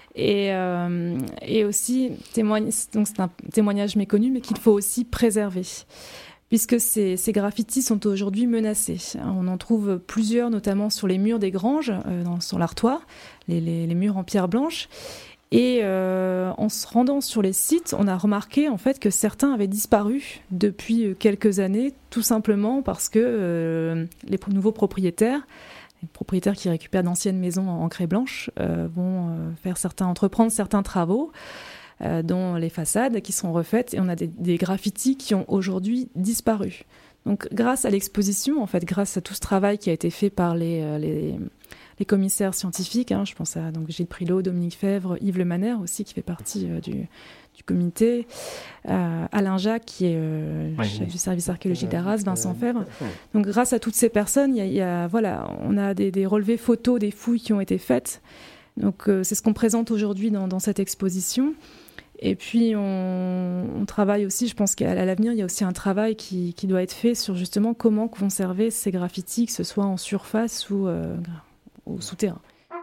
Et aussi, donc c'est un témoignage méconnu, mais qu'il faut aussi préserver. Puisque ces graffitis sont aujourd'hui menacés. On en trouve plusieurs, notamment sur les murs des granges, sur l'Artois, les murs en pierre blanche. Et en se rendant sur les sites, on a remarqué en fait que certains avaient disparu depuis quelques années, tout simplement parce que les nouveaux propriétaires, les propriétaires qui récupèrent d'anciennes maisons en craie blanche, vont entreprendre certains travaux, dont les façades qui sont refaites, et on a des graffitis qui ont aujourd'hui disparu. Donc grâce à l'exposition, en fait, grâce à tout ce travail qui a été fait par les commissaires scientifiques, je pense à donc Gilles Prilot, Dominique Fèvre, Yves Lemaner aussi qui fait partie du comité, Alain Jacques qui est chef du service archéologique d'Arras, Vincent Fèvre. Donc grâce à toutes ces personnes, on a des relevés photos des fouilles qui ont été faites. Donc c'est ce qu'on présente aujourd'hui dans cette exposition. Et puis on travaille aussi, je pense qu'à l'avenir, il y a aussi un travail qui doit être fait sur justement comment conserver ces graffitis, que ce soit en surface ou au souterrain.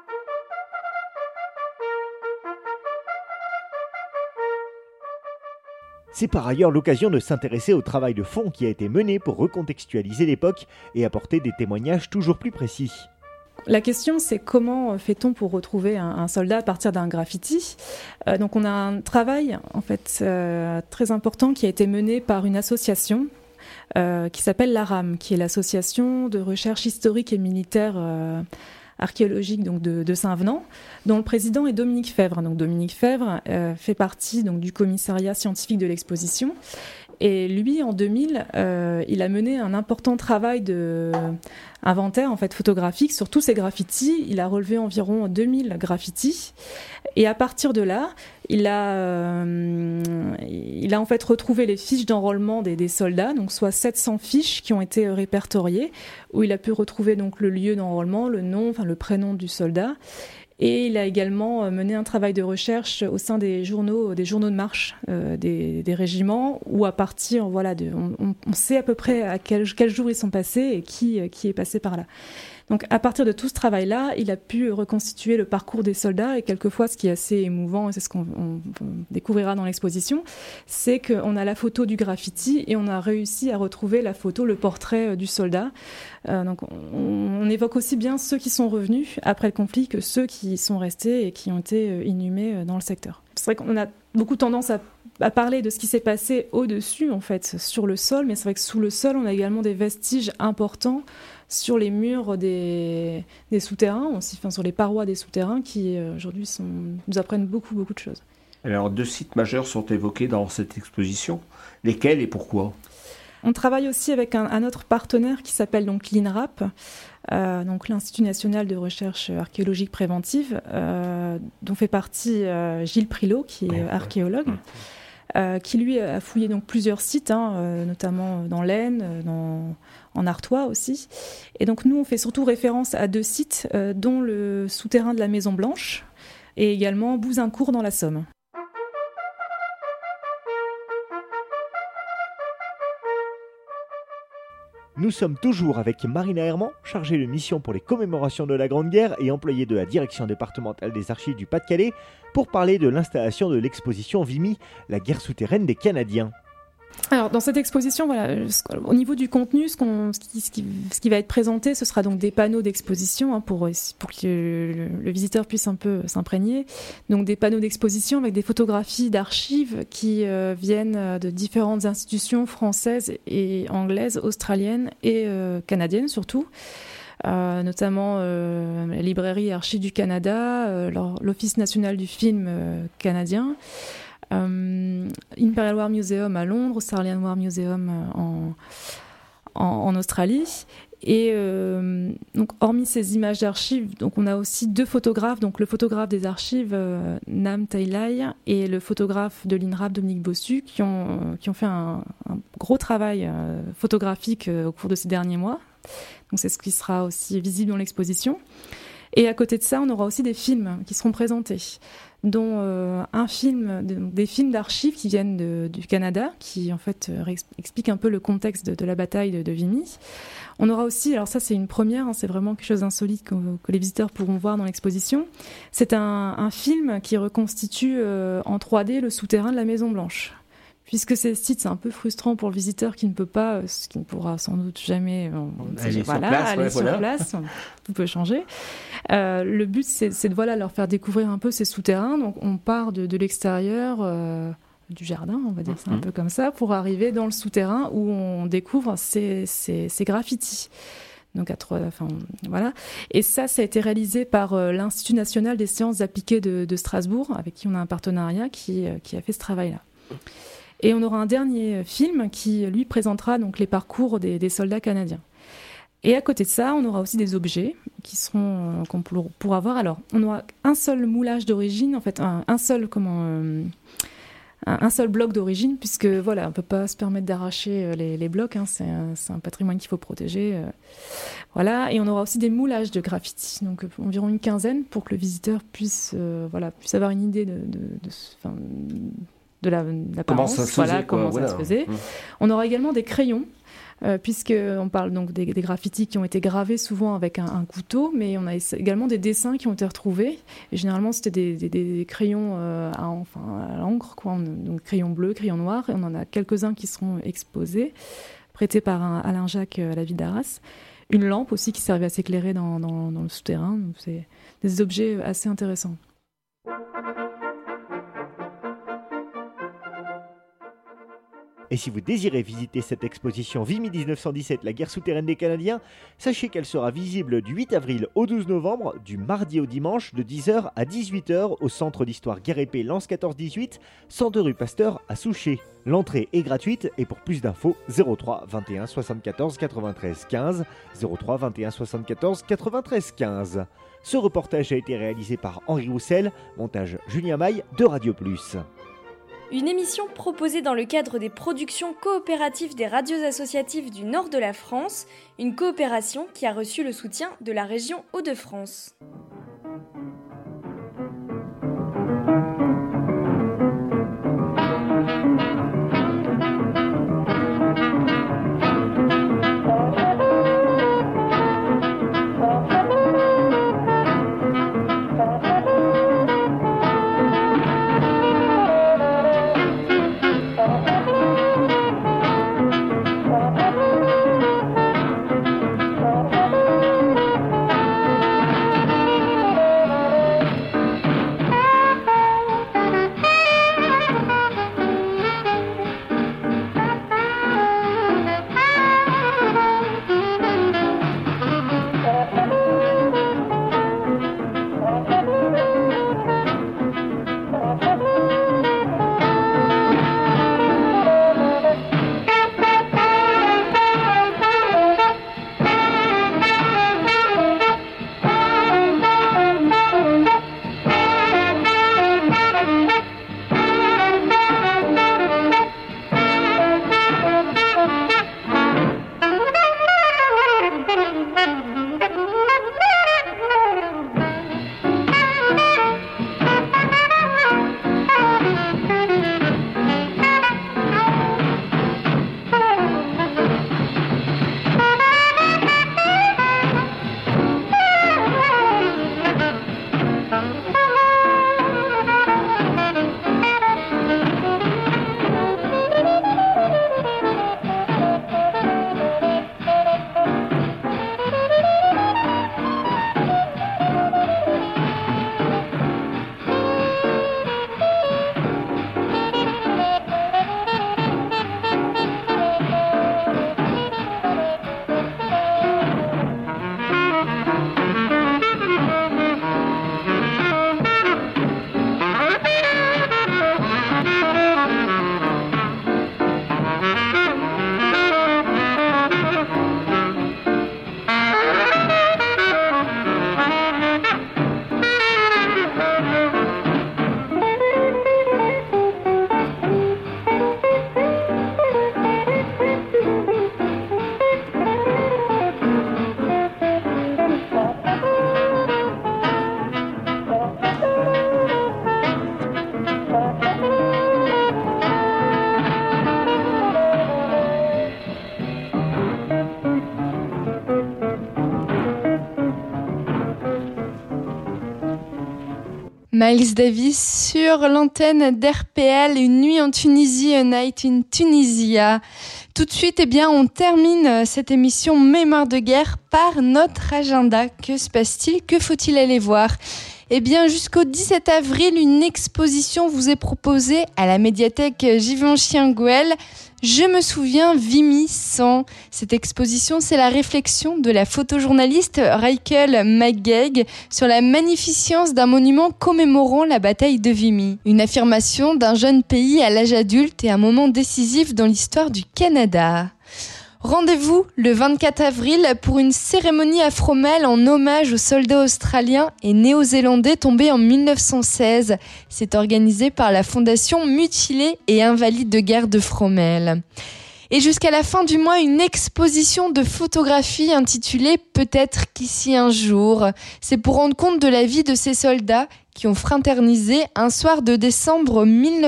C'est par ailleurs l'occasion de s'intéresser au travail de fond qui a été mené pour recontextualiser l'époque et apporter des témoignages toujours plus précis. La question, c'est comment fait-on pour retrouver un soldat à partir d'un graffiti ? Donc on a un travail en fait très important qui a été mené par une association qui s'appelle l'ARAM, qui est l'association de recherche historique et militaire archéologique donc de Saint-Venant, dont le président est Dominique Fèvre. Donc Dominique Fèvre fait partie donc du commissariat scientifique de l'exposition. Et lui, en 2000, il a mené un important travail d'inventaire en fait, photographique sur tous ces graffitis. Il a relevé environ 2000 graffitis. Et à partir de là, il a en fait retrouvé les fiches d'enrôlement des soldats, donc soit 700 fiches qui ont été répertoriées, où il a pu retrouver donc le lieu d'enrôlement, le nom, enfin le prénom du soldat. Et il a également mené un travail de recherche au sein des journaux de marche des régiments, où à partir, on sait à peu près à quel jour ils sont passés et qui est passé par là. Donc à partir de tout ce travail-là, il a pu reconstituer le parcours des soldats, et quelquefois ce qui est assez émouvant, et c'est ce qu'on découvrira dans l'exposition, c'est qu'on a la photo du graffiti et on a réussi à retrouver la photo, le portrait du soldat. Donc on évoque aussi bien ceux qui sont revenus après le conflit que ceux qui sont restés et qui ont été inhumés dans le secteur. C'est vrai qu'on a beaucoup tendance à parler de ce qui s'est passé au-dessus, en fait, sur le sol, mais c'est vrai que sous le sol, on a également des vestiges importants sur les murs des souterrains, aussi, sur les parois des souterrains, qui aujourd'hui nous apprennent beaucoup de choses. Alors, 2 sites majeurs sont évoqués dans cette exposition. Lesquels et pourquoi ? On travaille aussi avec un autre partenaire qui s'appelle donc l'INRAP, donc l'Institut national de recherche archéologique préventive, dont fait partie Gilles Prilot, qui est archéologue, qui lui a fouillé donc plusieurs sites, notamment dans l'Aisne, en Artois aussi. Et donc nous, on fait surtout référence à 2 sites, dont le souterrain de la Maison Blanche et également Bouzincourt dans la Somme. Nous sommes toujours avec Marina Herman, chargée de mission pour les commémorations de la Grande Guerre et employée de la direction départementale des archives du Pas-de-Calais, pour parler de l'installation de l'exposition Vimy, la guerre souterraine des Canadiens. Alors, dans cette exposition, voilà, au niveau du contenu, ce qui va être présenté, ce sera donc des panneaux d'exposition pour que le visiteur puisse un peu s'imprégner. Donc, des panneaux d'exposition avec des photographies d'archives qui viennent de différentes institutions françaises et anglaises, australiennes et canadiennes surtout. Notamment la librairie Archives du Canada, l'Office national du film canadien, Imperial War Museum à Londres, Australian War Museum en Australie. Et donc, hormis ces images d'archives, donc on a aussi deux photographes, donc le photographe des archives Nam Tai Lai et le photographe de l'INRAP Dominique Bossu qui ont fait un gros travail photographique au cours de ces derniers mois. Donc c'est ce qui sera aussi visible dans l'exposition. Et à côté de ça, on aura aussi des films qui seront présentés, dont des films d'archives qui viennent du Canada, qui en fait expliquent un peu le contexte de la bataille de Vimy. On aura aussi, alors ça c'est une première, c'est vraiment quelque chose d'insolite que les visiteurs pourront voir dans l'exposition. C'est un film qui reconstitue en 3D le souterrain de la Maison Blanche. Puisque ces sites, c'est un peu frustrant pour le visiteur qui ne peut pas, ce qui ne pourra sans doute jamais aller sur place, tout peut changer. Le but, c'est de leur faire découvrir un peu ces souterrains. Donc, on part de l'extérieur du jardin, on va dire ça un peu comme ça, pour arriver dans le souterrain où on découvre ces graffitis. Donc voilà. Et ça a été réalisé par l'Institut national des sciences appliquées de Strasbourg, avec qui on a un partenariat qui a fait ce travail-là. Et on aura un dernier film qui, lui, présentera donc les parcours des soldats canadiens. Et à côté de ça, on aura aussi des objets qu'on pourra voir. Alors, on aura un seul moulage d'origine, en fait, un seul bloc d'origine, puisque voilà, on ne peut pas se permettre d'arracher les blocs, c'est un patrimoine qu'il faut protéger. Voilà. Et on aura aussi des moulages de graffitis, donc environ une quinzaine, pour que le visiteur puisse avoir une idée de l'apparence, comment ça se faisait. On aura également des crayons, puisqu'on parle donc des graffitis qui ont été gravés souvent avec un couteau, mais on a également des dessins qui ont été retrouvés. Et généralement, c'était des crayons à l'encre, donc crayons bleus, crayons noirs. Et on en a quelques-uns qui seront exposés, prêtés par Alain Jacques à la ville d'Arras. Une lampe aussi qui servait à s'éclairer dans le souterrain. Donc c'est des objets assez intéressants. Et si vous désirez visiter cette exposition Vimy 1917, la guerre souterraine des Canadiens, sachez qu'elle sera visible du 8 avril au 12 novembre, du mardi au dimanche, de 10h à 18h au Centre d'Histoire Guerre Épée Lens 14-18, 102 rue Pasteur à Souchet. L'entrée est gratuite et pour plus d'infos, 03 21 74 93 15, 03 21 74 93 15. Ce reportage a été réalisé par Henri Roussel, montage Julien Maille de Radio Plus. Une émission proposée dans le cadre des productions coopératives des radios associatives du nord de la France, une coopération qui a reçu le soutien de la région Hauts-de-France. Miles Davis sur l'antenne d'RPL, une nuit en Tunisie, a night in Tunisia. Tout de suite, on termine cette émission Mémoire de guerre par notre agenda. Que se passe-t-il ? Que faut-il aller voir ? Jusqu'au 17 avril, une exposition vous est proposée à la médiathèque Givenchy-Nguel. Je me souviens, Vimy 100. Cette exposition, c'est la réflexion de la photojournaliste Rachel McGeig sur la magnificence d'un monument commémorant la bataille de Vimy. Une affirmation d'un jeune pays à l'âge adulte et un moment décisif dans l'histoire du Canada. Rendez-vous le 24 avril pour une cérémonie afro-mêle en hommage aux soldats australiens et néo-zélandais tombés en 1916. C'est organisé par la Fondation Mutilés et Invalides de guerre de Fromelles. Et jusqu'à la fin du mois, une exposition de photographie intitulée « Peut-être qu'ici un jour ». C'est pour rendre compte de la vie de ces soldats qui ont fraternisé un soir de décembre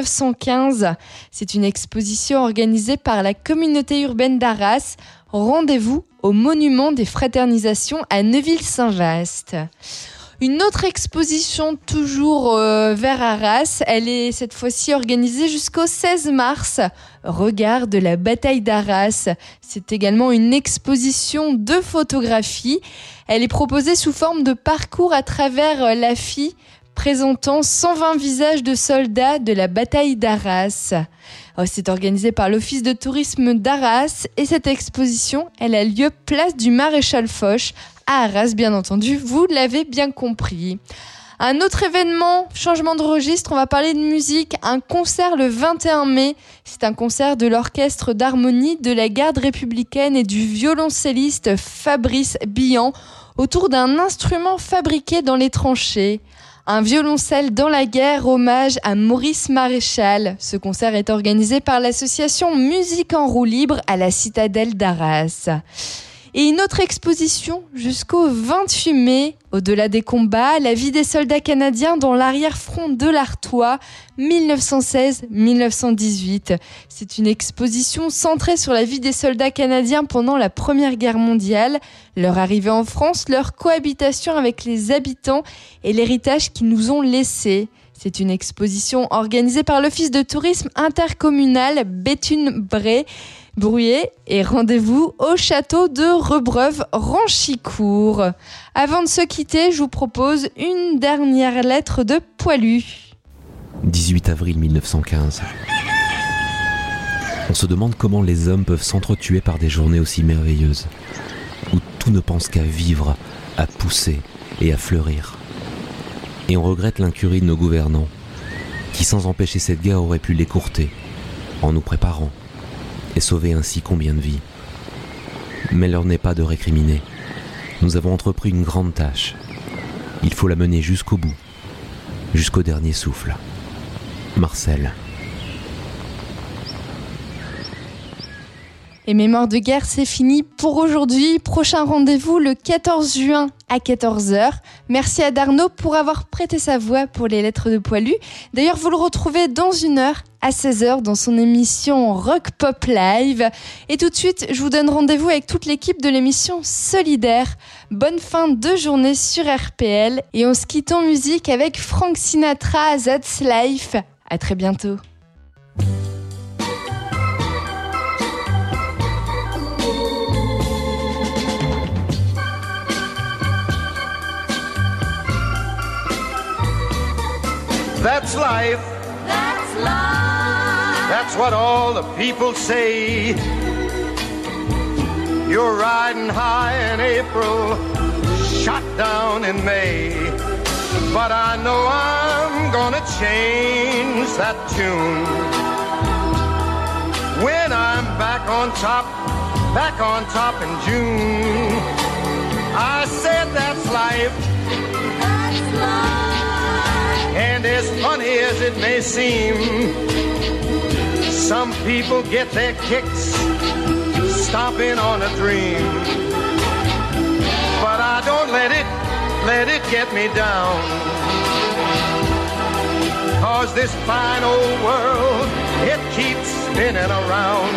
1915. C'est une exposition organisée par la communauté urbaine d'Arras. Rendez-vous au monument des fraternisations à Neuville-Saint-Vaast. Une autre exposition toujours vers Arras, elle est cette fois-ci organisée jusqu'au 16 mars. Regard de la bataille d'Arras. C'est également une exposition de photographie. Elle est proposée sous forme de parcours à travers la FI, présentant 120 visages de soldats de la bataille d'Arras. C'est organisé par l'Office de tourisme d'Arras et cette exposition, elle a lieu place du Maréchal Foch à Arras, bien entendu, vous l'avez bien compris. Un autre événement, changement de registre, on va parler de musique, un concert le 21 mai. C'est un concert de l'orchestre d'harmonie de la garde républicaine et du violoncelliste Fabrice Billan autour d'un instrument fabriqué dans les tranchées. Un violoncelle dans la guerre, hommage à Maurice Maréchal. Ce concert est organisé par l'association Musique en roue libre à la citadelle d'Arras. Et une autre exposition jusqu'au 28 mai, au-delà des combats, la vie des soldats canadiens dans l'arrière-front de l'Artois, 1916-1918. C'est une exposition centrée sur la vie des soldats canadiens pendant la Première Guerre mondiale, leur arrivée en France, leur cohabitation avec les habitants et l'héritage qu'ils nous ont laissé. C'est une exposition organisée par l'Office de tourisme intercommunal Béthune-Bray, Bruyé, et rendez-vous au château de Rebreuve-Ranchicourt. Avant de se quitter, je vous propose une dernière lettre de Poilu. 18 avril 1915. On se demande comment les hommes peuvent s'entretuer par des journées aussi merveilleuses, où tout ne pense qu'à vivre, à pousser et à fleurir. Et on regrette l'incurie de nos gouvernants, qui sans empêcher cette guerre auraient pu l'écourter, en nous préparant, et sauver ainsi combien de vies. Mais l'heure n'est pas de récriminer. Nous avons entrepris une grande tâche. Il faut la mener jusqu'au bout, jusqu'au dernier souffle. Marcel. Et Mémoire de guerre, c'est fini pour aujourd'hui. Prochain rendez-vous le 14 juin à 14h. Merci à Darnaud pour avoir prêté sa voix pour les lettres de Poilu. D'ailleurs, vous le retrouvez dans une heure à 16h dans son émission Rock Pop Live. Et tout de suite, je vous donne rendez-vous avec toute l'équipe de l'émission Solidaire. Bonne fin de journée sur RPL. Et on se quitte en musique avec Frank Sinatra, That's Life. À très bientôt. That's life. That's life. That's what all the people say. You're riding high in April, shot down in May. But I know I'm gonna change that tune. When I'm back on top in June. I said that's life. That's life. And as funny as it may seem, some people get their kicks stomping on a dream. But I don't let it get me down. 'Cause this fine old world, it keeps spinning around.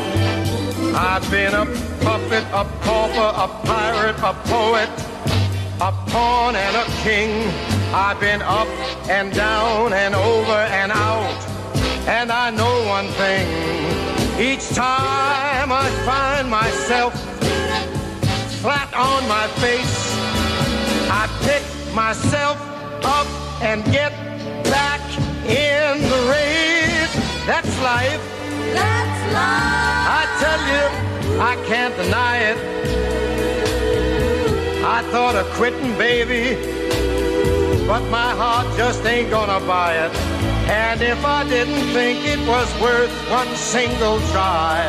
I've been a puppet, a pauper, a pirate, a poet, a pawn and a king. I've been up and down and over and out. And I know one thing, each time I find myself flat on my face, I pick myself up and get back in the race. That's life. That's life. I tell you, I can't deny it. I thought of quitting, baby, but my heart just ain't gonna buy it. And if I didn't think it was worth one single try,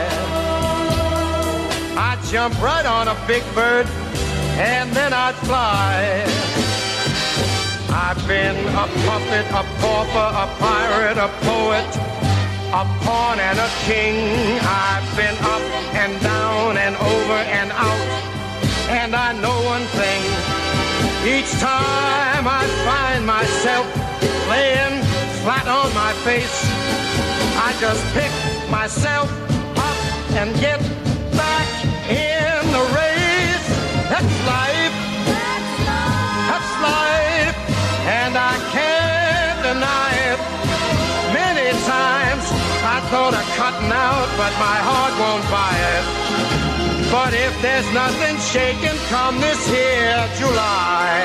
I'd jump right on a big bird and then I'd fly. I've been a puppet, a pauper, a pirate, a poet, a pawn and a king. I've been up and down and over and out. And I know one thing, each time I find myself laying flat on my face, I just pick myself up and get back in the race. That's life. That's life. And I can't deny it. Many times I thought of cutting out, but my heart won't buy it. But if there's nothing shaking come this here July,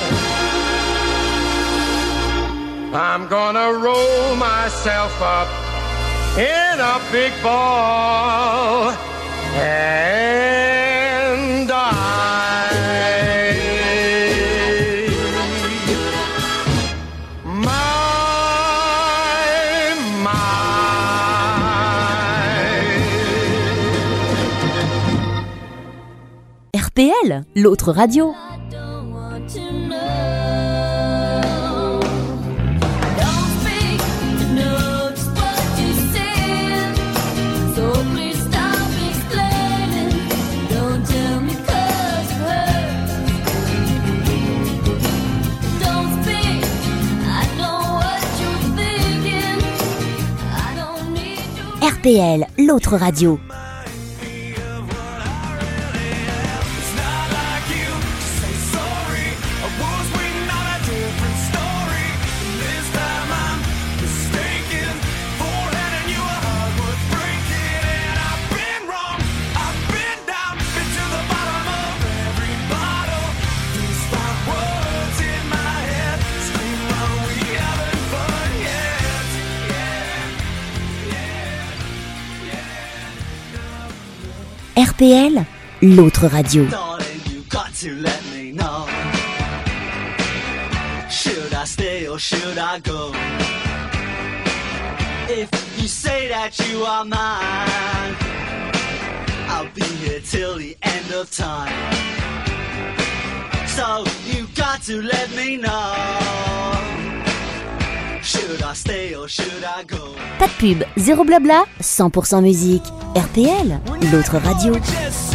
I'm gonna roll myself up in a big ball and die. RPL, l'autre radio. RPL, l'autre radio. RPL, l'autre radio. Should I stay or should I go? If you say that you are mine, I'll be here till the end of time. So you got to let me know. Should I stay or should I go? Pas de pub, zéro blabla, 100% musique. RPL, l'autre radio.